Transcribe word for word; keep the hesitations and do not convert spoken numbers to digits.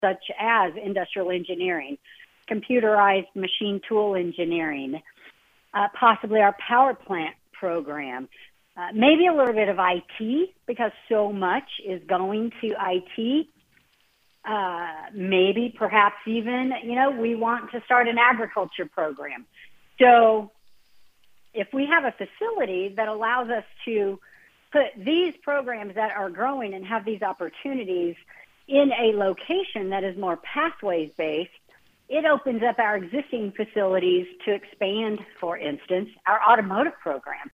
such as industrial engineering, computerized machine tool engineering, uh, possibly our power plant program, uh, maybe a little bit of I T, because so much is going to I T. Uh, maybe perhaps even, you know, we want to start an agriculture program. So if we have a facility that allows us to put these programs that are growing and have these opportunities in a location that is more pathways based, it opens up our existing facilities to expand, for instance, our automotive program.